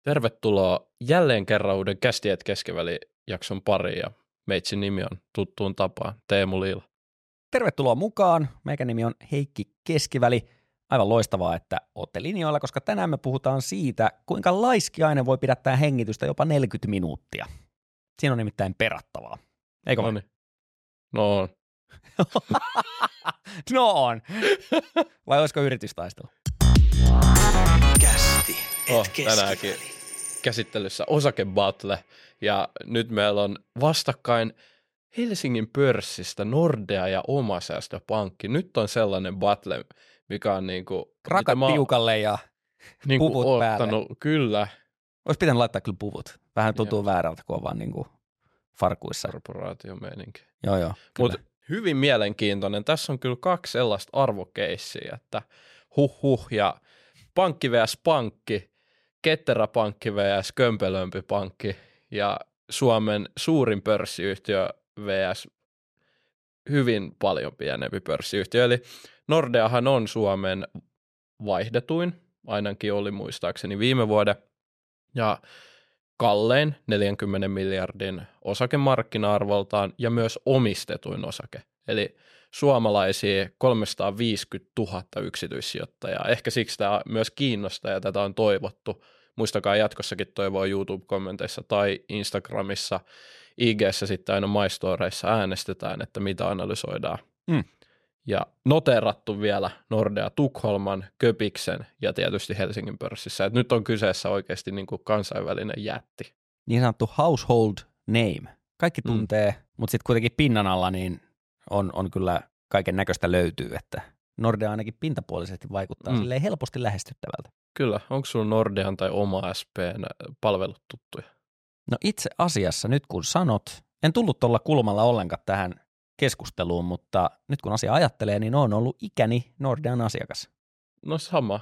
Tervetuloa jälleen kerran uuden Kästiet keskivälijakson pariin ja meitsin nimi on tuttuun tapaan Teemu Liila. Tervetuloa mukaan. Meikä nimi on Heikki Keskiväli. Aivan loistavaa, että olette linjoilla, koska tänään me puhutaan siitä, kuinka laiskiainen voi pidättää hengitystä jopa 40 minuuttia. Siinä on nimittäin perattavaa. Eikö Noniin. No on. No on. Vai olisiko yritystaistelu? Tänäänkin käsittelyssä osakebattle ja nyt meillä on vastakkain Helsingin pörssistä Nordea ja Omasäästöpankki. Nyt on sellainen battle, mikä on niinku Rakat piukalle ja niinku puvut päälle. Kyllä. Olisi pitänyt laittaa kyllä puvut. Vähän tuntuu väärältä, kun on vaan niinku farkuissa. Korporaatiomeininki. Joo. Mutta hyvin mielenkiintoinen. Tässä on kyllä kaksi sellaista arvokeissiä, että ja pankki vs. pankki, ketterä pankki vs. kömpelömpi pankki ja Suomen suurin pörssiyhtiö vs. hyvin paljon pienempi pörssiyhtiö. Eli Nordeahan on Suomen vaihdetuin, ainakin oli muistaakseni viime vuoden, ja kallein 40 miljardin osakemarkkina-arvoltaan ja myös omistetuin osake. Eli suomalaisia 350 000 yksityissijoittajaa. Ehkä siksi tämä myös kiinnostaa ja tätä on toivottu. Muistakaa jatkossakin toivoa YouTube-kommenteissa tai Instagramissa, IG:ssä sitten aina MyStoreissa äänestetään, että mitä analysoidaan. Ja noteerattu vielä Nordea Tukholman, Köpiksen ja tietysti Helsingin pörssissä. Et nyt on kyseessä oikeasti niin kuin kansainvälinen jätti. Niin sanottu household name. Kaikki tuntee, mutta sitten kuitenkin pinnan alla niin on kyllä kaiken näköistä löytyy, että Nordea ainakin pintapuolisesti vaikuttaa silleen helposti lähestyttävältä. Kyllä. Onko sinulla Nordean tai oma SP:n palvelut tuttuja? No itse asiassa nyt kun sanot, en tullut tuolla kulmalla ollenkaan tähän keskusteluun, mutta nyt kun asia ajattelee, niin on ollut ikäni Nordean asiakas. No sama.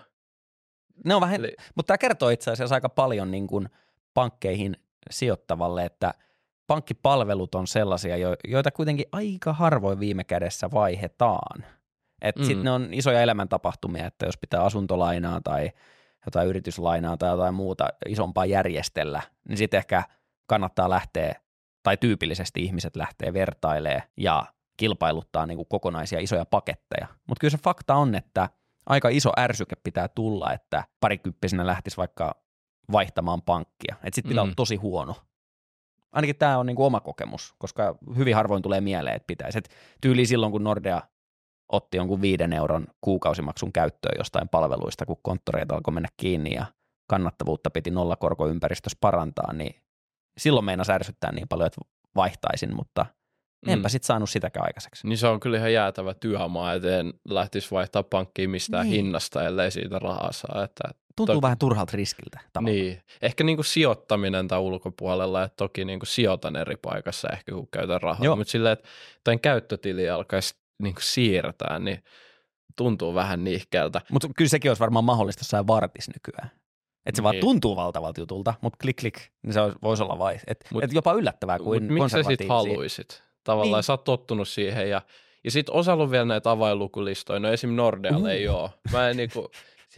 Ne on vähän, mutta tämä kertoo itse asiassa aika paljon niin kuin pankkeihin sijoittavalle, että pankkipalvelut on sellaisia, joita kuitenkin aika harvoin viime kädessä vaihdetaan. Että sitten ne on isoja elämäntapahtumia, että jos pitää asuntolainaa tai jotain yrityslainaa tai jotain muuta isompaa järjestellä, niin sitten ehkä kannattaa lähteä, tai tyypillisesti ihmiset lähtee vertailemaan ja kilpailuttaa niin kuin kokonaisia isoja paketteja. Mutta kyllä se fakta on, että aika iso ärsyke pitää tulla, että parikymppisenä lähtisi vaikka vaihtamaan pankkia. Että sitten pitää olla tosi huono. Ainakin tämä on niin kuin oma kokemus, koska hyvin harvoin tulee mieleen, että pitäisi. Et tyyli silloin, kun Nordea otti jonkun 5 euron kuukausimaksun käyttöön jostain palveluista, kun konttoreita alkoi mennä kiinni ja kannattavuutta piti nollakorkoympäristössä parantaa, niin silloin meinasi ärsyttää niin paljon, että vaihtaisin, mutta enpä sitten saanut sitäkään aikaiseksi. Niin se on kyllä ihan jäätävä työmaa, että en lähtisi vaihtaa pankkiin mistään hinnasta, ellei siitä rahaa saa. Tuntuu vähän turhalta riskiltä tavallaan. Niin, ehkä niinku sijoittaminen tai ulkopuolella, että toki niinku sijoitan eri paikassa ehkä kun käytän rahaa, mutta silleen, että tämän käyttötili alkaisi niinku siirtää, niin tuntuu vähän niihkeältä. Mutta kyllä sekin olisi varmaan mahdollista jossain vartis nykyään. Että se vaan tuntuu valtavalta jutulta, mutta klik, niin se voisi olla vai. Että jopa yllättävää kuin konservatiivisia. Miksi sä sit haluisit? Tavallaan sä oot tottunut siihen ja sit osalla on vielä näitä avainlukulistoja, no esim. Nordealla ei ole. Mä en niinku,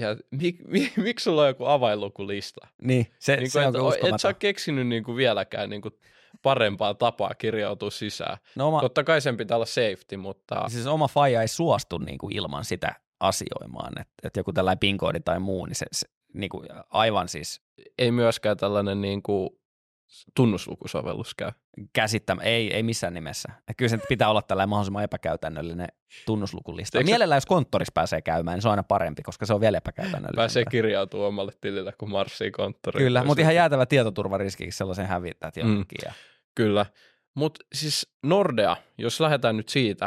miksi sulla on joku avainlukulista? Niin, se on uskomaton. Et sä keksinyt niinku vieläkään niinku parempaa tapaa kirjautua sisään. No totta kai sen pitää olla safety, mutta siis oma faija ei suostu niinku ilman sitä asioimaan, että joku tällainen PIN-koodi tai muu, niin se niinku aivan siis. Ei myöskään tällainen niinku tunnuslukusovellus käy. Ei missään nimessä. Ja kyllä sen pitää olla tällainen mahdollisimman epäkäytännöllinen tunnuslukulista. Mielellään jos konttorissa pääsee käymään, niin se on aina parempi, koska se on vielä epäkäytännöllinen. Pääsee kirjautumaan omalle tilille, kun marssii konttoriin. Kyllä, mutta ihan jäätävä tietoturvariskikin sellaisen hävittää jonnekin. Kyllä, mutta siis Nordea, jos lähdetään nyt siitä,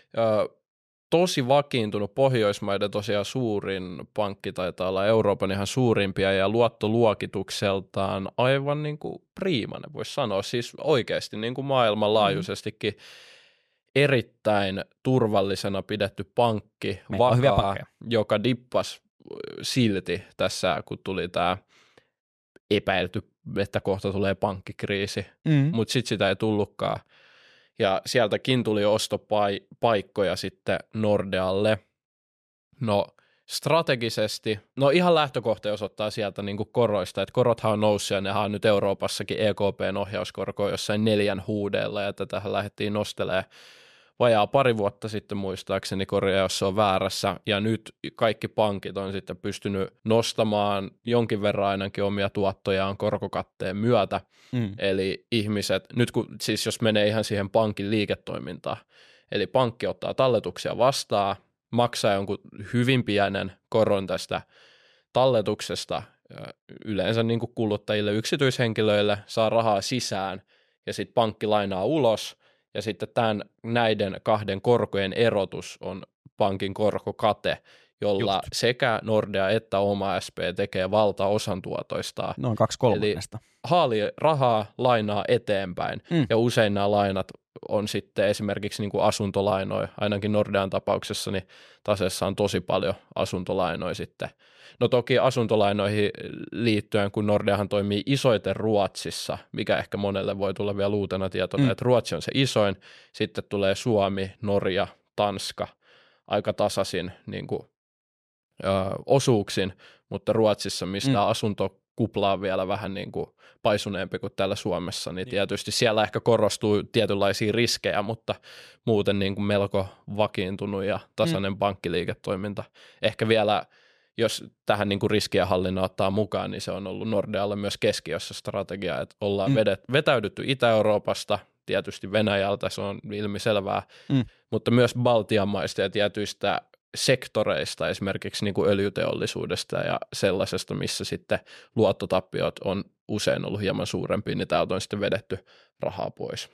tosi vakiintunut Pohjoismaiden tosiaan suurin pankki, taitaa olla Euroopan ihan suurimpia ja luottoluokitukseltaan aivan niin kuin priimainen, voisi sanoa. Siis oikeasti niin kuin maailmanlaajuisestikin erittäin turvallisena pidetty pankki, vakaa, joka dippasi silti tässä, kun tuli tämä epäilty, että kohta tulee pankkikriisi, mutta sitten sitä ei tullutkaan. Ja sieltäkin tuli ostopaikkoja sitten Nordealle. No strategisesti, no ihan lähtökohta jos ottaa sieltä niin kuin koroista, että korothan on noussut ja nehän on nyt Euroopassakin EKPn ohjauskorko jossain 4 huudeilla ja tätähän lähdettiin nostelemaan vajaa pari vuotta sitten muistaakseni, korjaa jos se on väärässä, ja nyt kaikki pankit on sitten pystynyt nostamaan jonkin verran ainakin omia tuottojaan korkokatteen myötä, eli ihmiset, nyt kun siis jos menee ihan siihen pankin liiketoimintaan, eli pankki ottaa talletuksia vastaan, maksaa jonkun hyvin pienen koron tästä talletuksesta, yleensä niin kuin kuluttajille, yksityishenkilöille, saa rahaa sisään, ja sitten pankki lainaa ulos, ja sitten näiden kahden korkojen erotus on pankin korkokate, jolla sekä Nordea että OmaSP tekee valtaosan tuotoistaan. Noin 2/3. Eli haali rahaa, lainaa eteenpäin, ja usein nämä lainat on sitten esimerkiksi niin kuin asuntolainoja, ainakin Nordean tapauksessa, niin taseessa on tosi paljon asuntolainoja sitten. No toki asuntolainoihin liittyen, kun Nordeahan toimii isoiten Ruotsissa, mikä ehkä monelle voi tulla vielä uutena tietona, että Ruotsi on se isoin, sitten tulee Suomi, Norja, Tanska, aika tasaisin niin kuin, osuuksin, mutta Ruotsissa, mistä asuntokupla on vielä vähän niin kuin paisuneempi kuin täällä Suomessa, niin tietysti siellä ehkä korostuu tietynlaisia riskejä, mutta muuten niin kuin melko vakiintunut ja tasainen pankkiliiketoiminta. Ehkä vielä, jos tähän niin kuin riskienhallinnan ottaa mukaan, niin se on ollut Nordealle myös keskiössä strategia, että ollaan vetäydytty Itä-Euroopasta, tietysti Venäjältä, se on ilmiselvää, mutta myös Baltian maista ja tietyistä sektoreista, esimerkiksi niin kuin öljyteollisuudesta ja sellaisesta, missä sitten luottotappiot on usein ollut hieman suurempia, niin täältä on sitten vedetty rahaa pois.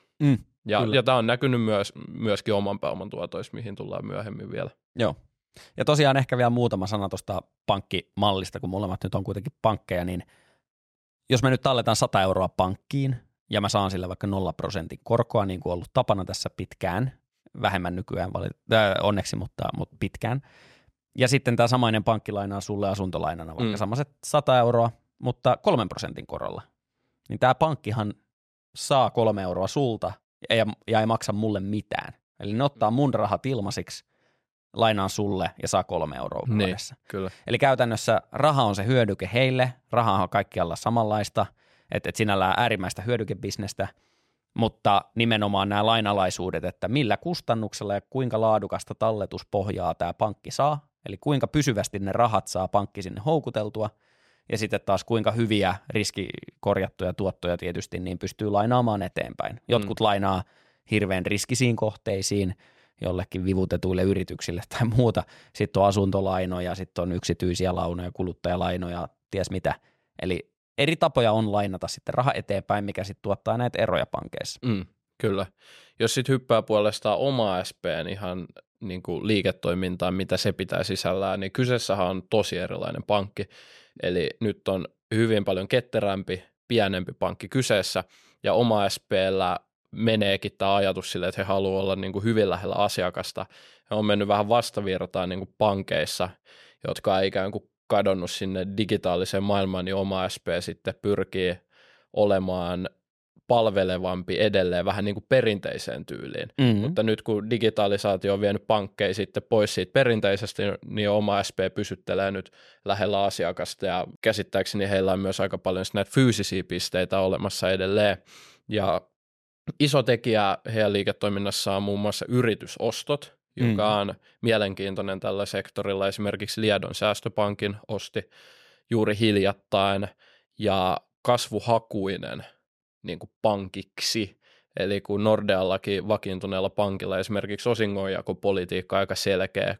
Ja tämä on näkynyt myöskin oman pääoman tuotoissa, mihin tullaan myöhemmin vielä. Joo. Ja tosiaan ehkä vielä muutama sana tuosta pankkimallista, kun molemmat nyt on kuitenkin pankkeja, niin jos me nyt talletaan 100 euroa pankkiin ja mä saan sillä vaikka 0% korkoa, niin kuin ollut tapana tässä pitkään, vähemmän nykyään onneksi, mutta pitkään. Ja sitten tämä samainen pankki lainaa sulle asuntolainana vaikka samaiset 100 euroa, mutta 3% korolla. Niin tämä pankkihan saa 3 euroa sulta ja ei maksa mulle mitään. Eli ne ottaa mun rahat ilmaisiksi, lainaa sulle ja saa 3 euroa vuodessa. Kyllä. Eli käytännössä raha on se hyödyke heille, raha on kaikkialla samanlaista, että sinällään äärimmäistä hyödykebisnestä, mutta nimenomaan nämä lainalaisuudet, että millä kustannuksella ja kuinka laadukasta talletuspohjaa tämä pankki saa, eli kuinka pysyvästi ne rahat saa pankki sinne houkuteltua, ja sitten taas kuinka hyviä riskikorjattuja tuottoja tietysti niin pystyy lainaamaan eteenpäin. Jotkut lainaa hirveän riskisiin kohteisiin, jollekin vivutetuille yrityksille tai muuta. Sitten on asuntolainoja, sitten on yksityisiä launoja, kuluttajalainoja, ties mitä. Eli eri tapoja on lainata sitten raha eteenpäin, mikä sitten tuottaa näitä eroja pankeissa. Kyllä. Jos sitten hyppää puolestaan OmaSP:n ihan niin kuin liiketoimintaan, mitä se pitää sisällään, niin kyseessähän on tosi erilainen pankki. Eli nyt on hyvin paljon ketterämpi, pienempi pankki kyseessä, ja OmaSP:llä meneekin tämä ajatus sille, että he haluavat olla niin kuin hyvin lähellä asiakasta. He on mennyt vähän vastavirtaan niin kuin pankeissa, jotka on ikään kuin kadonnut sinne digitaaliseen maailmaan, niin OmaSP sitten pyrkii olemaan palvelevampi edelleen vähän niin kuin perinteiseen tyyliin. Mutta nyt kun digitalisaatio on vienyt pankkeja sitten pois siitä perinteisestä, niin OmaSP pysyttelee nyt lähellä asiakasta, ja käsittääkseni heillä on myös aika paljon näitä fyysisiä pisteitä olemassa edelleen. Ja iso tekijä heidän liiketoiminnassa on muun muassa yritysostot, joka on mielenkiintoinen tällä sektorilla. Esimerkiksi Liedon säästöpankin osti juuri hiljattain, ja kasvuhakuinen niin kuin pankiksi. Eli kun Nordeallakin vakiintuneella pankilla esimerkiksi osingonjakopolitiikka aika selkeä,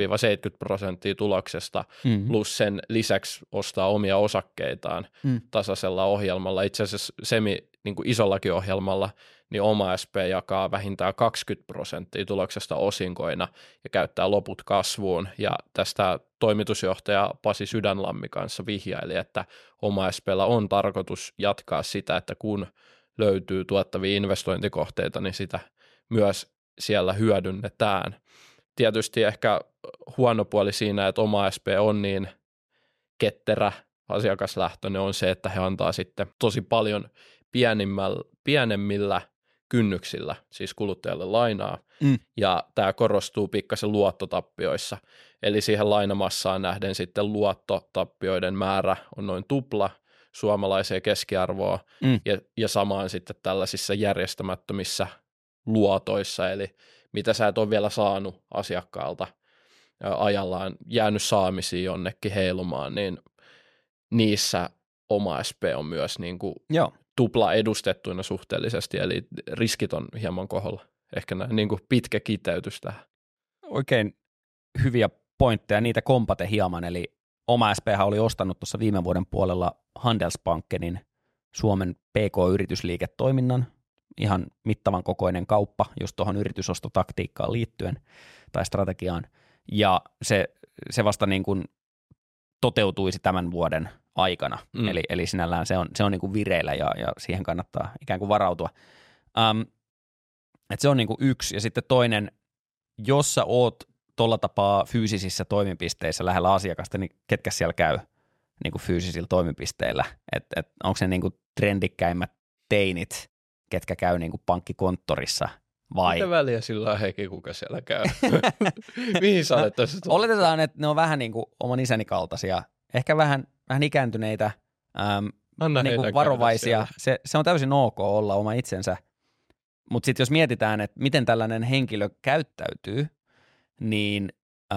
60-70% tuloksesta, plus sen lisäksi ostaa omia osakkeitaan tasaisella ohjelmalla. Itse asiassa niin kuin isollakin ohjelmalla, niin OmaSP jakaa vähintään 20% tuloksesta osinkoina ja käyttää loput kasvuun. Ja tästä toimitusjohtaja Pasi Sydänlammi kanssa vihjaili, että OmaSP:llä on tarkoitus jatkaa sitä, että kun löytyy tuottavia investointikohteita, niin sitä myös siellä hyödynnetään. Tietysti ehkä huono puoli siinä, että OmaSP on niin ketterä asiakaslähtöinen, on se, että he antaa sitten tosi paljon pienemmillä kynnyksillä, siis kuluttajalle lainaa, ja tämä korostuu pikkasen luottotappioissa, eli siihen lainamassaan nähden sitten luottotappioiden määrä on noin tupla suomalaiseen keskiarvoa, ja samaan sitten tällaisissa järjestämättömissä luotoissa, eli mitä sä et ole vielä saanut asiakkaalta ajallaan, jäänyt saamisiin jonnekin heilumaan, niin niissä oma SP on myös niin kuin tupla edustettuina suhteellisesti, eli riskit on hieman koholla. Ehkä näin niin kuin pitkä kiteytys tähän. Oikein hyviä pointteja, niitä kompate hieman, eli oma SP:hän oli ostanut tuossa viime vuoden puolella Handelsbankenin Suomen PK-yritysliiketoiminnan, ihan mittavan kokoinen kauppa just tuohon yritysostotaktiikkaan liittyen tai strategiaan, ja se vasta niin kuin toteutuisi tämän vuoden aikana, eli sinällään se on niin kuin vireillä ja siihen kannattaa ikään kuin varautua. Et se on niin kuin yksi, ja sitten toinen, jos sä oot tuolla tapaa fyysisissä toimipisteissä lähellä asiakasta, niin ketkä siellä käy niin kuin fyysisillä toimipisteillä, että onko se niin kuin trendikkäimmät teinit, ketkä käy niin kuin pankkikonttorissa, vai? Mitä väliä sillä on Heikki, kuka siellä käy? Mihin sä olet tässä? Oletetaan, että ne on vähän niin kuin oman isäni kaltaisia, ehkä vähän ikääntyneitä, niin kuin varovaisia. Se on täysin ok olla oma itsensä, mutta sitten jos mietitään, että miten tällainen henkilö käyttäytyy, niin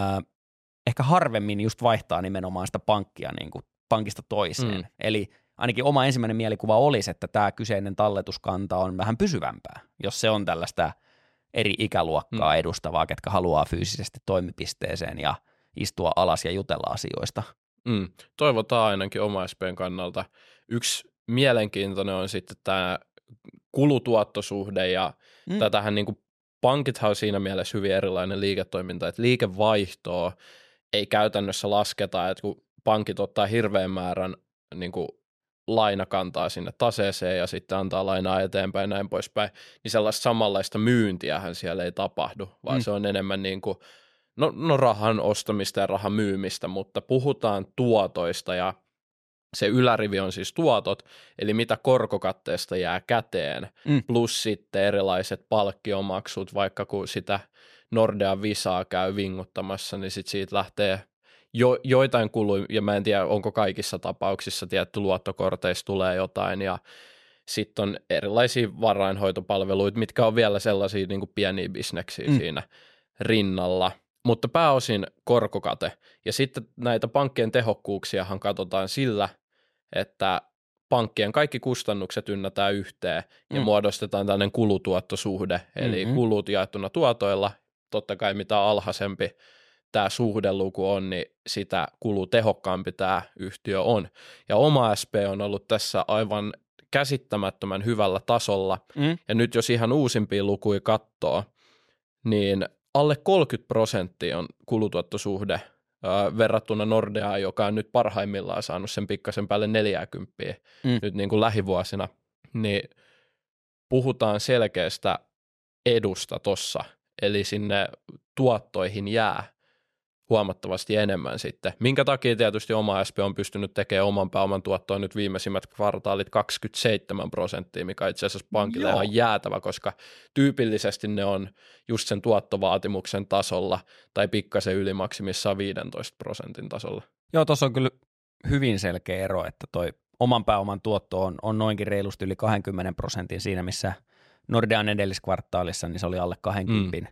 ehkä harvemmin just vaihtaa nimenomaan sitä pankkia niin kuin pankista toiseen. Eli ainakin oma ensimmäinen mielikuva olisi, että tämä kyseinen talletuskanta on vähän pysyvämpää, jos se on tällaista eri ikäluokkaa edustavaa, ketkä haluaa fyysisesti toimipisteeseen ja istua alas ja jutella asioista. Toivotaan ainakin oma SP:n kannalta. Yksi mielenkiintoinen on sitten tämä kulutuottosuhde, ja tätähän niin kuin pankithan on siinä mielessä hyvin erilainen liiketoiminta, että liikevaihtoa ei käytännössä lasketa, että kun pankit ottaa hirveän määrän niin kuin lainakantaa sinne taseeseen ja sitten antaa lainaa eteenpäin näin poispäin, niin sellaista samanlaista myyntiähän siellä ei tapahdu, vaan se on enemmän niin kuin, no rahan ostamista ja rahan myymistä, mutta puhutaan tuotoista, ja se ylärivi on siis tuotot, eli mitä korkokatteesta jää käteen, plus sitten erilaiset palkkiomaksut, vaikka kun sitä Nordean Visaa käy vinguttamassa, niin sitten siitä lähtee joitain kuluja, ja mä en tiedä, onko kaikissa tapauksissa tietty luottokorteissa tulee jotain, ja sitten on erilaisia varainhoitopalveluita, mitkä on vielä sellaisia niin kuin pieniä bisneksiä siinä rinnalla, mutta pääosin korkokate. Ja sitten näitä pankkien tehokkuuksiahan katsotaan sillä, että pankkien kaikki kustannukset ynnätään yhteen ja muodostetaan tällainen kulutuottosuhde, eli kulut jaettuna tuotoilla, totta kai mitä alhaisempi tämä suhdeluku on, niin sitä kulutehokkaampi tämä yhtiö on. Ja oma SP on ollut tässä aivan käsittämättömän hyvällä tasolla, ja nyt jos ihan uusimpia lukuja katsoo, niin alle 30% on kulutuottosuhde verrattuna Nordeaan, joka on nyt parhaimmillaan saanut sen pikkasen päälle 40 nyt niin kuin lähivuosina, niin puhutaan selkeästä edusta tossa, eli sinne tuottoihin jää huomattavasti enemmän sitten. Minkä takia tietysti oma SP on pystynyt tekemään oman pääoman tuottoa nyt viimeisimmät kvartaalit 27%, mikä itse asiassa pankille on jäätävä, koska tyypillisesti ne on just sen tuottovaatimuksen tasolla tai pikkasen yli maksimissaan 15% tasolla. Joo, tuossa on kyllä hyvin selkeä ero, että toi oman pääoman tuotto on noinkin reilusti yli 20% siinä, missä Nordean edelliskvartaalissa niin se oli alle 20%.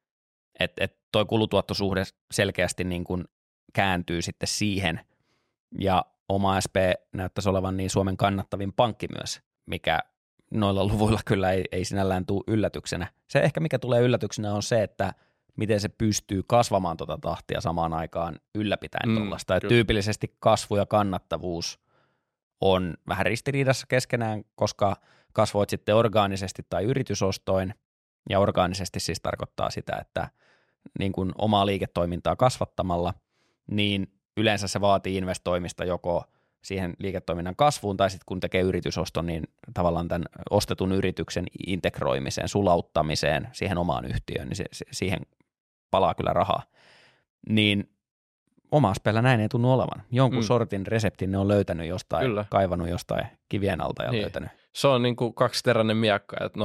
Että toi kulutuottosuhde selkeästi niin kuin kääntyy sitten siihen, ja oma SP näyttäisi olevan niin Suomen kannattavin pankki myös, mikä noilla luvuilla kyllä ei sinällään tule yllätyksenä. Se ehkä mikä tulee yllätyksenä on se, että miten se pystyy kasvamaan tuota tahtia samaan aikaan ylläpitäen tuollaista. Tyypillisesti kasvu ja kannattavuus on vähän ristiriidassa keskenään, koska kasvoit sitten orgaanisesti tai yritysostoin, ja orgaanisesti siis tarkoittaa sitä, että niin kuin omaa liiketoimintaa kasvattamalla, niin yleensä se vaatii investoimista joko siihen liiketoiminnan kasvuun tai sitten kun tekee yritysoston, niin tavallaan tämän ostetun yrityksen integroimiseen, sulauttamiseen siihen omaan yhtiöön, niin siihen palaa kyllä rahaa. Niin oma SP:llä näin ei tunnu olevan. Jonkun sortin reseptin ne on löytänyt jostain, kaivannut jostain kivien alta ja löytänyt. Se on niin kuin kaksiteräinen miekka, että no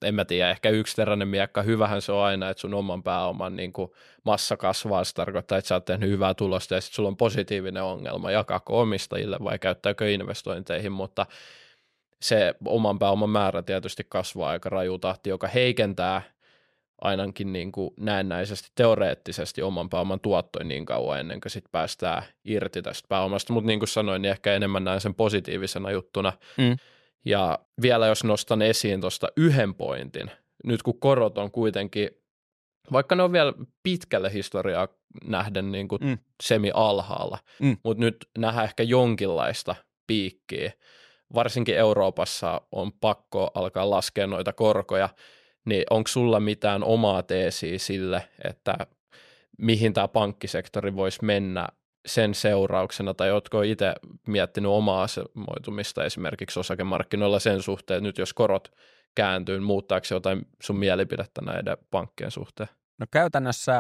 en mä tiedä, ehkä yksiteräinen miekka, hyvähän se on aina, että sun oman pääoman niin kuin massa kasvaa, se tarkoittaa, että sä oot tehnyt hyvää tulosta ja sitten sulla on positiivinen ongelma, jakaako omistajille vai käyttääkö investointeihin, mutta se oman pääoman määrä tietysti kasvaa aika raju tahti, joka heikentää ainakin niin kuin näennäisesti teoreettisesti oman pääoman tuottoja niin kauan ennen kuin sit päästään irti tästä pääomasta, mutta niin kuin sanoin, niin ehkä enemmän näen sen positiivisena juttuna. Ja vielä jos nostan esiin tuosta yhden pointin, nyt kun korot on kuitenkin, vaikka ne on vielä pitkälle historiaa nähden niin kuin semi-alhaalla, mutta nyt nähdään ehkä jonkinlaista piikkiä, varsinkin Euroopassa on pakko alkaa laskea noita korkoja, niin onko sulla mitään omaa teesiä sille, että mihin tämä pankkisektori voisi mennä sen seurauksena, tai ootko itse miettinyt omaa asemoitumista esimerkiksi osakemarkkinoilla sen suhteen, että nyt jos korot kääntyy, muuttaako se jotain sun mielipidettä näiden pankkien suhteen? No käytännössä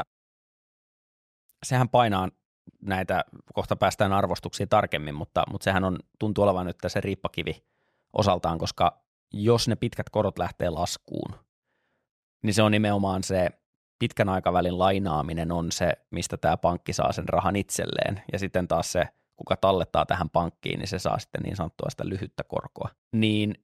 sehän painaa näitä, kohta päästään arvostuksiin tarkemmin, mutta sehän tuntuu olevan nyt se riippakivi osaltaan, koska jos ne pitkät korot lähtee laskuun, niin se on nimenomaan se pitkän aikavälin lainaaminen on se, mistä tämä pankki saa sen rahan itselleen, ja sitten taas se, kuka tallettaa tähän pankkiin, niin se saa sitten niin sanottua sitä lyhyttä korkoa. Niin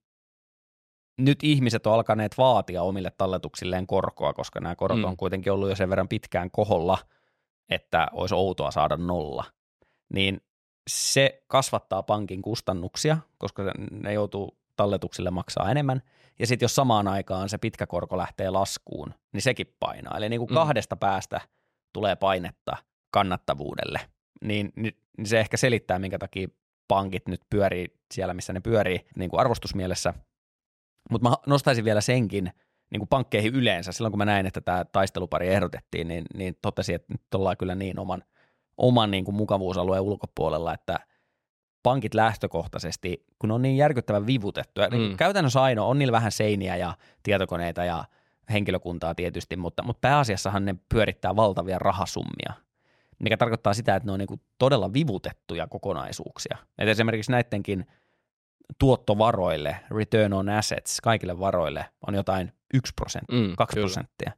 nyt ihmiset on alkaneet vaatia omille talletuksilleen korkoa, koska nämä korot on kuitenkin ollut jo sen verran pitkään koholla, että olisi outoa saada nolla. Niin se kasvattaa pankin kustannuksia, koska ne joutuu talletuksille maksaa enemmän, ja sitten jos samaan aikaan se pitkä korko lähtee laskuun, niin sekin painaa. Eli niin kuin kahdesta päästä tulee painetta kannattavuudelle, niin se ehkä selittää, minkä takia pankit nyt pyörii siellä, missä ne pyörii niin kuin arvostusmielessä. Mutta mä nostaisin vielä senkin niin kuin pankkeihin yleensä. Silloin kun mä näin, että tämä taistelupari ehdotettiin, niin totesin, että nyt ollaan kyllä niin oman niin kuin mukavuusalueen ulkopuolella, että pankit lähtökohtaisesti, kun on niin järkyttävän vivutettu, niin käytännössä ainoa on niillä vähän seiniä ja tietokoneita ja henkilökuntaa tietysti, mutta pääasiassahan ne pyörittää valtavia rahasummia, mikä tarkoittaa sitä, että ne on niin kuin todella vivutettuja kokonaisuuksia. Et esimerkiksi näidenkin tuottovaroille, return on assets, kaikille varoille on jotain 1%, 2%,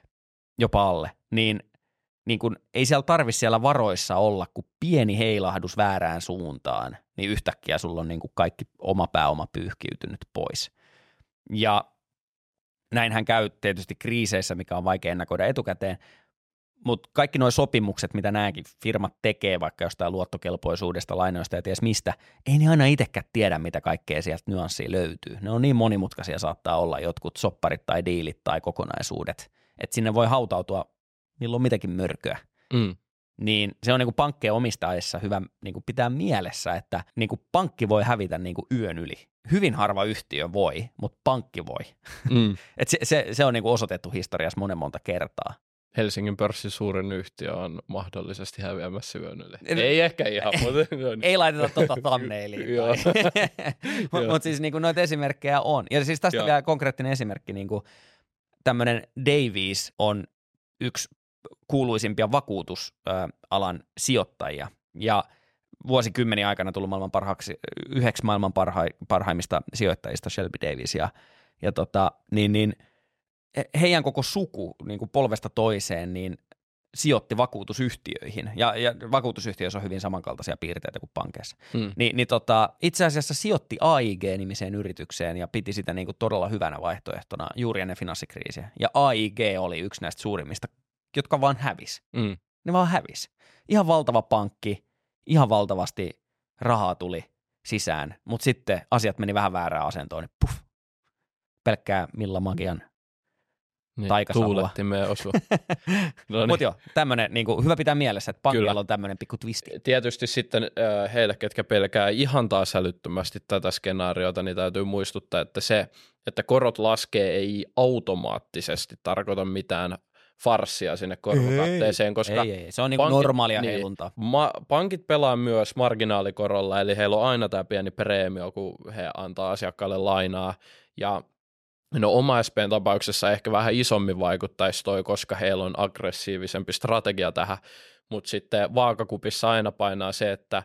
jopa alle, niin kun ei siellä tarvitse siellä varoissa olla, kun pieni heilahdus väärään suuntaan, niin yhtäkkiä sulla on niin kuin kaikki oma pääoma pyyhkiytynyt pois. Ja näinhän käy tietysti kriiseissä, mikä on vaikea ennakoida etukäteen, mutta kaikki nuo sopimukset, mitä nämäkin firmat tekee, vaikka jostain luottokelpoisuudesta, lainoista ja ties mistä, ei ne aina itsekään tiedä, mitä kaikkea sieltä nyanssia löytyy. Ne on niin monimutkaisia saattaa olla jotkut sopparit tai diilit tai kokonaisuudet, että sinne voi hautautua milloin mitäkin mörköä. Niin se on niin kuin pankkien omistaessa hyvä niin kuin pitää mielessä, että niin kuin pankki voi hävitä niin kuin yön yli. Hyvin harva yhtiö voi, mutta pankki voi. Et se on niin kuin osoitettu historiassa monta kertaa. Helsingin pörssin suurin yhtiö on mahdollisesti häviämässä yön yli. Ei ehkä ihan, mutta... Ei laiteta thumbnailiin. Mutta siis niin kuin noita esimerkkejä on. Ja siis tästä vielä konkreettinen esimerkki, niin kuin tämmöinen Davies on yksi kuuluisimpia vakuutusalan sijoittajia ja vuosikymmeniä aikana tullut yhdeksi maailman parhaimmista sijoittajista Shelby Davies ja heidän koko suku niin kuin polvesta toiseen niin sijoitti vakuutusyhtiöihin ja vakuutusyhtiöissä on hyvin samankaltaisia piirteitä kuin pankeissa. Itse asiassa sijoitti AIG-nimiseen yritykseen ja piti sitä niin kuin todella hyvänä vaihtoehtona juuri ennen finanssikriisiä. Ja AIG oli yksi näistä suurimmista, jotka vaan hävisi. Ne vaan hävisi. Ihan valtava pankki, ihan valtavasti rahaa tuli sisään, mutta sitten asiat meni vähän väärään asentoon, niin puff, pelkkää Milla Magian taikasavua. Tuulettimeen osua. Mutta joo, tämmöinen niin hyvä pitää mielessä, että pankilla on tämmöinen pikku twisti. Tietysti sitten heille, ketkä pelkää ihan taas älyttömästi tätä skenaariota, niin täytyy muistuttaa, että se, että korot laskee, ei automaattisesti tarkoita mitään farssia sinne korkokatteeseen, koska ei. Se on niin normaalia heiluntaa. Pankit pelaa myös marginaalikorolla, eli heillä on aina tämä pieni preemio, kun he antaa asiakkaalle lainaa, ja no oma SP:n tapauksessa ehkä vähän isommin vaikuttaisi toi, koska heillä on aggressiivisempi strategia tähän, mutta sitten vaakakupissa aina painaa se, että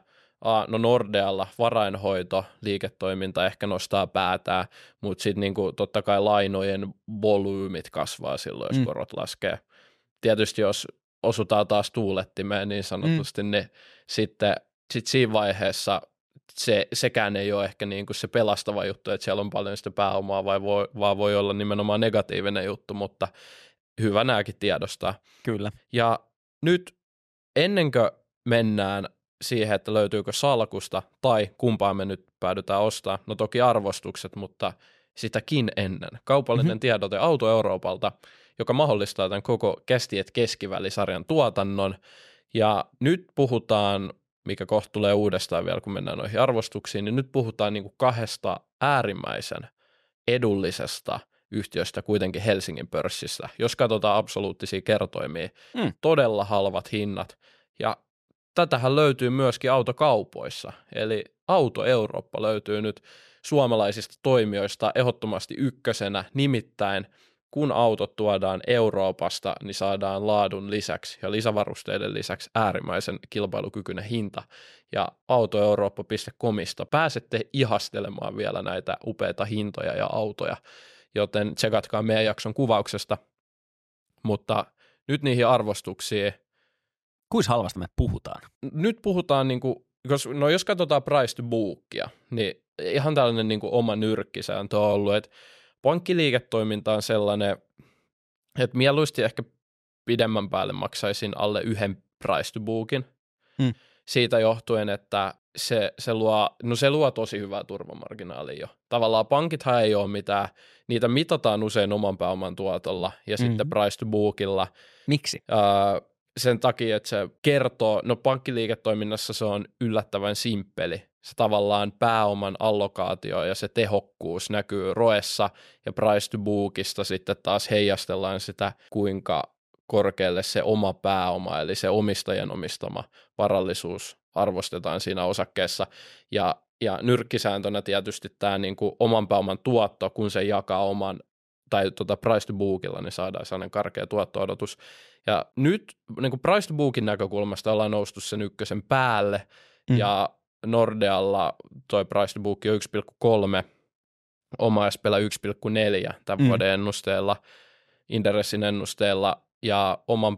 no Nordealla varainhoito, liiketoiminta ehkä nostaa päätään, mutta sitten niinku totta kai lainojen volyymit kasvaa silloin, jos korot laskee. Tietysti jos osutaan taas tuulettimeen niin sanotusti, niin sitten siinä vaiheessa sekään ei ole ehkä niinku se pelastava juttu, että siellä on paljon sitä pääomaa, vaan voi olla nimenomaan negatiivinen juttu, mutta hyvä nääkin tiedostaa. Kyllä. Ja nyt ennen kuin mennään siihen, että löytyykö salkusta tai kumpaa me nyt päädytään ostaa, no toki arvostukset, mutta sitäkin ennen. Kaupallinen tiedote Auto Euroopalta, joka mahdollistaa tämän koko Kästiet keskivälisarjan tuotannon. Ja nyt puhutaan, mikä kohta tulee uudestaan vielä, kun mennään noihin arvostuksiin, niin nyt puhutaan niin kuin kahdesta äärimmäisen edullisesta yhtiöstä kuitenkin Helsingin pörssissä. Jos katsotaan absoluuttisia kertoimia, todella halvat hinnat. Ja tätähän löytyy myöskin autokaupoissa. Eli Auto Eurooppa löytyy nyt suomalaisista toimijoista ehdottomasti ykkösenä, nimittäin kun autot tuodaan Euroopasta, niin saadaan laadun lisäksi ja lisävarusteiden lisäksi äärimmäisen kilpailukykyinen hinta. Ja autoeurooppa.comista pääsette ihastelemaan vielä näitä upeita hintoja ja autoja, joten tsekatkaa meidän jakson kuvauksesta. Mutta nyt niihin arvostuksiin. Kuinka halvasta me puhutaan? Nyt puhutaan, jos katsotaan price to bookia, niin ihan tällainen oma nyrkkisääntö on ollut, että pankkiliiketoiminta on sellainen, että mieluusti ehkä pidemmän päälle maksaisin alle yhden price to bookin. Siitä johtuen, että se luo tosi hyvää turvamarginaalia jo. Tavallaan pankithan ei ole mitään, niitä mitataan usein oman pääoman tuotolla ja sitten price to bookilla. Miksi? Sen takia, että se kertoo, pankkiliiketoiminnassa se on yllättävän simppeli. Se tavallaan pääoman allokaatio ja se tehokkuus näkyy ROEssa ja price to bookista sitten taas heijastellaan sitä, kuinka korkealle se oma pääoma, eli se omistajan omistama varallisuus arvostetaan siinä osakkeessa. Ja nyrkkisääntönä tietysti tämä oman pääoman tuotto, kun se jakaa oman tai price to bookilla, niin saadaan sellainen karkea tuotto-odotus. Ja nyt price to bookin näkökulmasta ollaan noustu sen ykkösen päälle, ja Nordealla toi price to book on 1,3, oma SP:llä 1,4 tämän vuoden ennusteella, Inderesin ennusteella, ja oman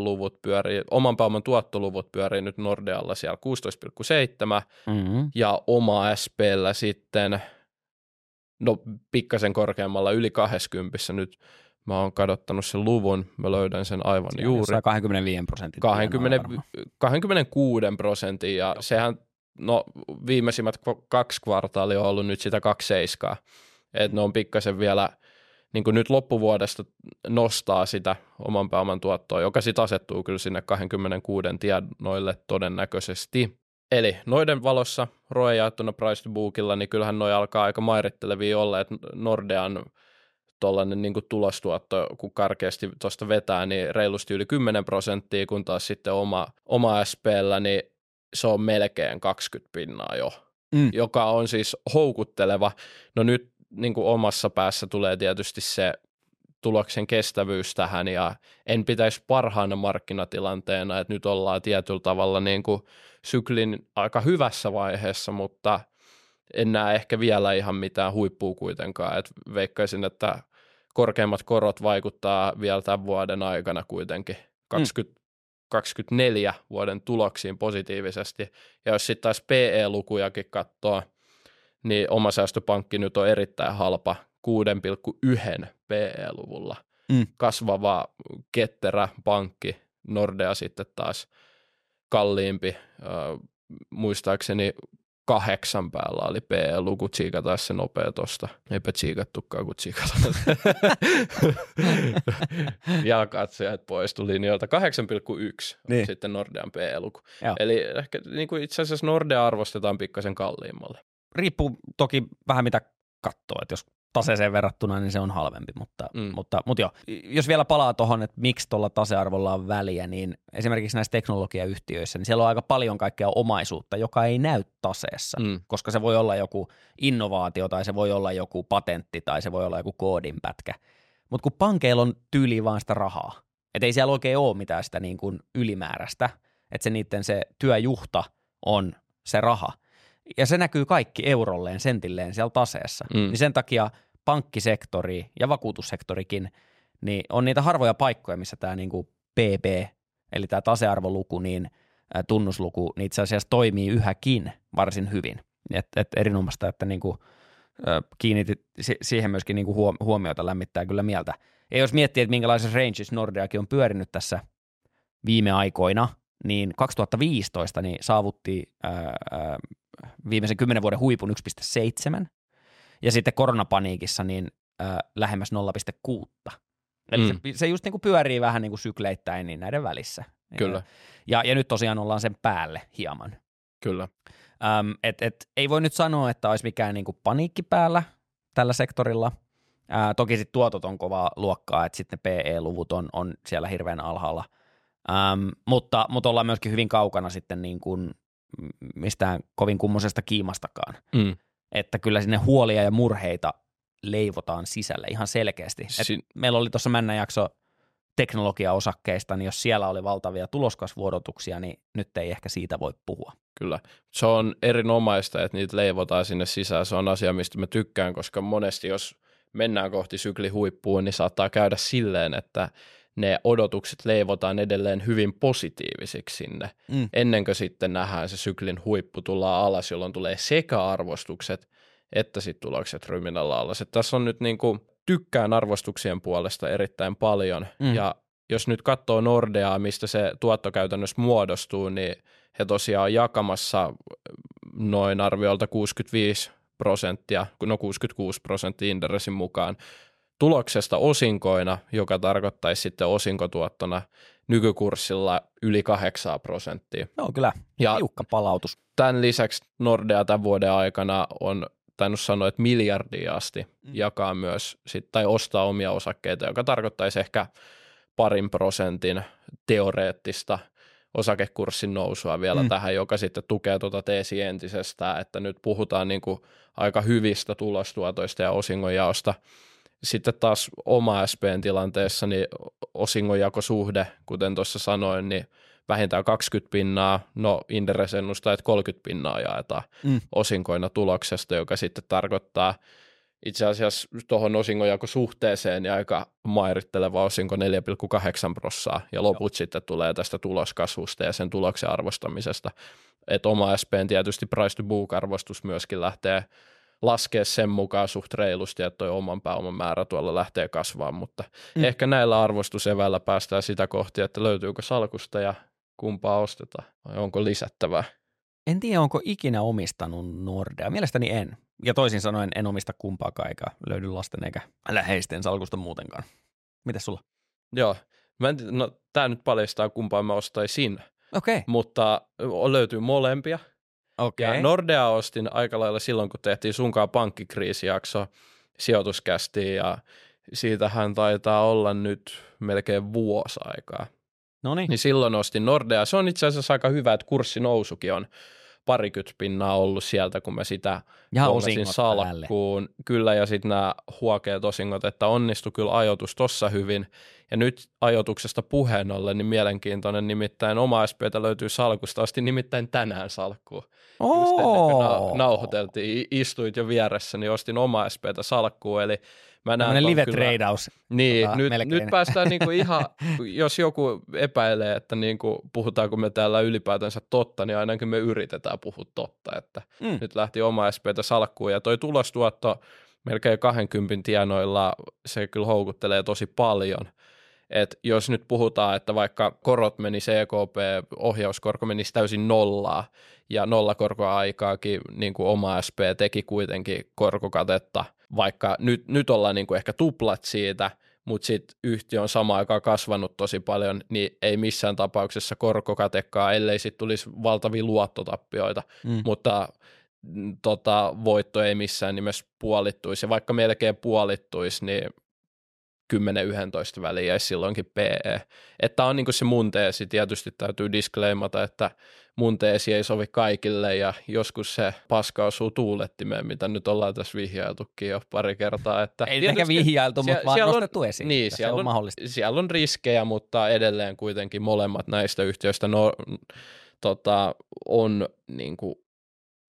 pääoman tuottoluvut pyörii nyt Nordealla siellä 16,7, ja oma SP:llä sitten pikkasen korkeammalla yli 20, nyt mä oon kadottanut sen luvun, mä löydän sen aivan siellä juuri. 26%, ja sehän, viimeisimmät 2 kvartaalia on ollut nyt sitä 2,7, että ne on pikkasen vielä, nyt loppuvuodesta nostaa sitä oman pääoman tuottoa, joka sitten asettuu kyllä sinne 26 tienoille todennäköisesti. Eli noiden valossa ROE jaettuna price to bookilla, niin kyllähän noi alkaa aika mairittelevia olla, että Nordean tuollainen tulostuotto, kun karkeasti tuosta vetää, niin reilusti yli 10%, kun taas sitten oma SP:llä, niin se on melkein 20% jo, joka on siis houkutteleva. No nyt omassa päässä tulee tietysti se tuloksen kestävyys tähän, ja en pitäisi parhaana markkinatilanteena, että nyt ollaan tietyllä tavalla syklin aika hyvässä vaiheessa, mutta en näe ehkä vielä ihan mitään huippua kuitenkaan, että veikkaisin, että korkeimmat korot vaikuttaa vielä tämän vuoden aikana kuitenkin 2024 vuoden tuloksiin positiivisesti, ja jos sitten taas PE-lukujakin katsoo, niin oma säästöpankki nyt on erittäin halpa 6,1 PE-luvulla. Kasvava, ketterä pankki, Nordea sitten taas kalliimpi, muistaakseni 8 päällä oli PE-luku, tsiikataan se nopea tosta. Eipä tsiikattukaan, kun tsiikataan. Ja katsojat poistu linjoilta. 8,1 on sitten Nordean PE-luku. Joo. Eli ehkä itse asiassa Nordea arvostetaan pikkasen kalliimmalle. Riippuu toki vähän mitä katsoo, että jos taseeseen verrattuna, niin se on halvempi, mutta joo. Jos vielä palaa tuohon, että miksi tuolla tasearvolla on väliä, niin esimerkiksi näissä teknologiayhtiöissä, niin siellä on aika paljon kaikkea omaisuutta, joka ei näy taseessa, koska se voi olla joku innovaatio tai se voi olla joku patentti tai se voi olla joku koodinpätkä. Mutta kun pankeilla on tyyliin vaan sitä rahaa, että ei siellä oikein ole mitään sitä niin kuin ylimääräistä, että se niiden se työjuhta on se raha. Ja se näkyy kaikki eurolleen, sentilleen siellä taseessa. Niin sen takia pankkisektori ja vakuutussektorikin niin on niitä harvoja paikkoja, missä tämä niinku PP, eli tämä tasearvoluku, niin tunnusluku, niin itse asiassa toimii yhäkin varsin hyvin. Et erinomaista, että niinku, kiinnitit siihen myöskin niinku huomiota, lämmittää kyllä mieltä. Ja jos miettii, että minkälaisessa ranges Nordeakin on pyörinyt tässä viime aikoina, niin 2015 niin saavutti viimeisen 10 vuoden huipun 1,7, ja sitten koronapaniikissa niin lähemmäs 0,6. Eli se just niin kuin pyörii vähän niin kuin sykleittäin niin näiden välissä. Kyllä. Ja nyt tosiaan ollaan sen päälle hieman. Kyllä. Ei voi nyt sanoa, että olisi mikään niin kuin paniikki päällä tällä sektorilla. Toki sitten tuotot on kovaa luokkaa, että sitten ne PE-luvut on siellä hirveän alhaalla. Mutta ollaan myöskin hyvin kaukana sitten niin kuin mistään kovin kummoisesta kiimastakaan. Että kyllä sinne huolia ja murheita leivotaan sisälle ihan selkeästi. Meillä oli tuossa jakso teknologiaosakkeista, niin jos siellä oli valtavia tuloskasvuodotuksia, niin nyt ei ehkä siitä voi puhua. Kyllä. Se on erinomaista, että niitä leivotaan sinne sisään. Se on asia, mistä mä tykkään, koska monesti jos mennään kohti syklihuippuun, niin saattaa käydä silleen, että ne odotukset leivotaan edelleen hyvin positiivisiksi sinne, ennen kuin sitten nähdään se syklin huippu tullaan alas, jolloin tulee sekä arvostukset että sitten tulokset ryminällä alas. Et tässä on nyt niinku, tykkään arvostuksien puolesta erittäin paljon, ja jos nyt katsoo Nordeaa, mistä se tuotto käytännössä muodostuu, niin he tosiaan on jakamassa noin arviolta 65%, no 66% Inderesin mukaan, tuloksesta osinkoina, joka tarkoittaisi sitten osinkotuottona nykykurssilla yli 8%. No kyllä, tiukka palautus. Tämän lisäksi Nordea tämän vuoden aikana on tainnut sanoa, että miljardia asti jakaa myös, tai ostaa omia osakkeita, joka tarkoittaisi ehkä 2% teoreettista osakekurssin nousua vielä tähän, joka sitten tukee tuota teesiä entisestään, että nyt puhutaan niin kuin aika hyvistä tulostuotoista ja osingonjaosta. Sitten taas oma SP:n tilanteessa niin osingonjakosuhde, kuten tuossa sanoin, niin vähintään 20%, no Inderes ennustaa, että 30% jaetaan osinkoina tuloksesta, joka sitten tarkoittaa itse asiassa tuohon osingonjakosuhteeseen niin aika mairitteleva osinko 4,8%, ja loput sitten tulee tästä tuloskasvusta ja sen tuloksen arvostamisesta. Että oma SP:n tietysti price to book -arvostus myöskin lähtee laskea sen mukaan suht reilusti, että toi oman pääoman määrä tuolla lähtee kasvamaan, mutta ehkä näillä arvostuseväillä päästään sitä kohti, että löytyykö salkusta ja kumpaa ostetaan, vai onko lisättävää? En tiedä, onko ikinä omistanut Nordea. Mielestäni en. Ja toisin sanoen en omista kumpaakaan, eikä löydy lasten eikä läheisten salkusta muutenkaan. Mitäs sulla? Joo, no tää nyt paljastaa kumpaa mä ostaisin, mutta löytyy molempia. Okay. Ja Nordea ostin aika lailla silloin, kun tehtiin sunkaan pankkikriisijakso sijoituskästiin, ja siitähän taitaa olla nyt melkein vuosi aikaa. Noniin. Niin silloin ostin Nordea. Se on itse asiassa aika hyvä, että kurssinousukin on 20% ollut sieltä, kun mä sitä osingot salkkuun. Kyllä, ja sitten nämä huokeat osingot, että onnistui kyllä ajoitus tossa hyvin. Ja nyt ajoituksesta puheen ollen, niin mielenkiintoinen, nimittäin oma SP:tä löytyy salkusta. Ostin nimittäin tänään salkkuun. Just ennen kuin nauhoiteltiin, istuit jo vieressä, niin ostin oma SP:tä salkkuun, eli mä näen live-treidaus. Niin, nyt päästään niinku ihan, jos joku epäilee, että niinku puhutaanko me täällä ylipäätänsä totta, niin ainakin me yritetään puhua totta, että nyt lähti oma SP:tä salkkuun, ja toi tulostuotto melkein 20 tienoilla, se kyllä houkuttelee tosi paljon. Et jos nyt puhutaan, että vaikka korot meni EKP-ohjauskorko menisi täysin nollaa, ja nollakorkoaikaakin niin kuin oma SP teki kuitenkin korkokatetta, vaikka nyt ollaan niin kuin ehkä tuplat siitä, mutta sitten yhtiö on samaan aikaan kasvanut tosi paljon, niin ei missään tapauksessa korkokatekaan, ellei sitten tulisi valtavia luottotappioita, mutta voitto ei missään nimessä puolittuisi, ja vaikka melkein puolittuisi, niin 10-11 väliin jäisi silloinkin PE. Että on niin kuin se mun teesi, tietysti täytyy disclaimata, että mun teesi ei sovi kaikille, ja joskus se paska osuu tuulettimeen, mitä nyt ollaan tässä vihjailtukin jo pari kertaa. Että ei ehkä vihjailtu, mutta vaan nostettu esiin. Niin, siellä on riskejä, mutta edelleen kuitenkin molemmat näistä yhtiöistä on niin kuin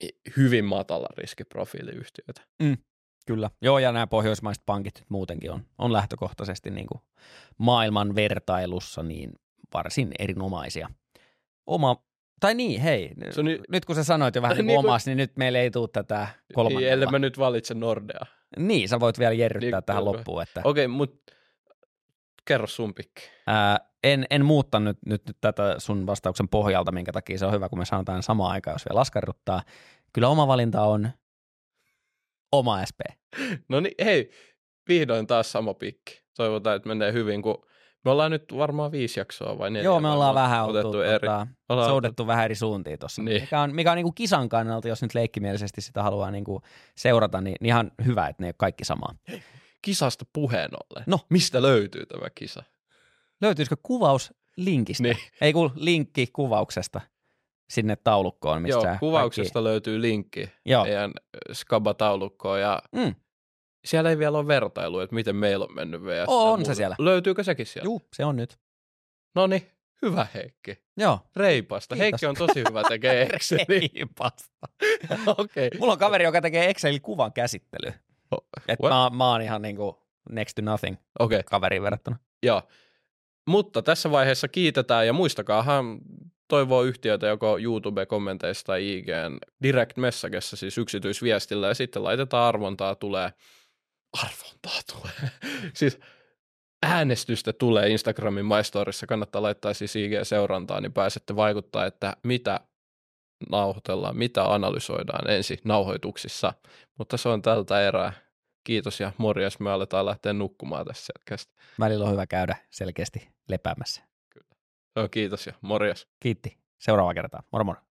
hyvin matala riskiprofiiliyhtiöitä. Kyllä. Joo, ja nämä pohjoismaiset pankit muutenkin on lähtökohtaisesti niin kuin maailman vertailussa niin varsin erinomaisia. Nyt kun sä sanoit jo vähän niin omassa, niin nyt meille ei tule tätä kolmannella. Ellei mä nyt valitse Nordea. Niin, sä voit vielä jerryttää niin, tähän loppuun. Että... Okei, mutta kerro sun pikki. En muuttanut nyt tätä sun vastauksen pohjalta, minkä takia se on hyvä, kun me sanotaan samaan aikaan, jos vielä askarruttaa. Kyllä oma valinta on oma SP. No niin, hei, vihdoin taas sama pikki. Toivotaan, että menee hyvin, kun me ollaan nyt varmaan 5 jaksoa vai 4. Joo, me ollaan vähän soudettu vähän eri suuntiin tuossa. Niin. Mikä on niin kuin kisan kannalta, jos nyt leikkimielisesti sitä haluaa niin kuin seurata, niin ihan hyvä, että ne ei ole kaikki samaa. Kisasta puheen ollen. No. Mistä löytyy tämä kisa? Löytyisikö kuvaus linkistä? Niin. Ei kun linkki kuvauksesta sinne taulukkoon. Missä Joo, kuvauksesta löytyy linkki meidän Skaba-taulukkoon ja siellä ei vielä ole vertailu, että miten meillä on mennyt VS. On se siellä. Löytyykö sekin siellä? Juu, se on nyt. Noniin, hyvä Heikki. Joo. Reipasta. Kiitos. Heikki on tosi hyvä tekee Exceliä. Reipasta. Okei. Mulla on kaveri, joka tekee Excelin kuvan käsittelyä. Mä oon ihan niinku next to nothing kaveriin verrattuna. Joo. Mutta tässä vaiheessa kiitetään ja muistakaahan toivoo yhtiötä joko YouTube-kommenteissa tai IGN direct messagessa, siis yksityisviestillä, ja sitten laitetaan arvontaa tulee. Siis äänestystä tulee Instagramin My Storyssa, kannattaa laittaa siis IG-seurantaa, niin pääsette vaikuttaa, että mitä nauhoitellaan, mitä analysoidaan ensi nauhoituksissa. Mutta se on tältä erää. Kiitos ja morjes, me aletaan lähteä nukkumaan tässä selkeästi. Välillä on hyvä käydä selkeästi lepäämässä. Kyllä. Kiitos ja morjes. Kiitti. Seuraava kertaa. Moro moro.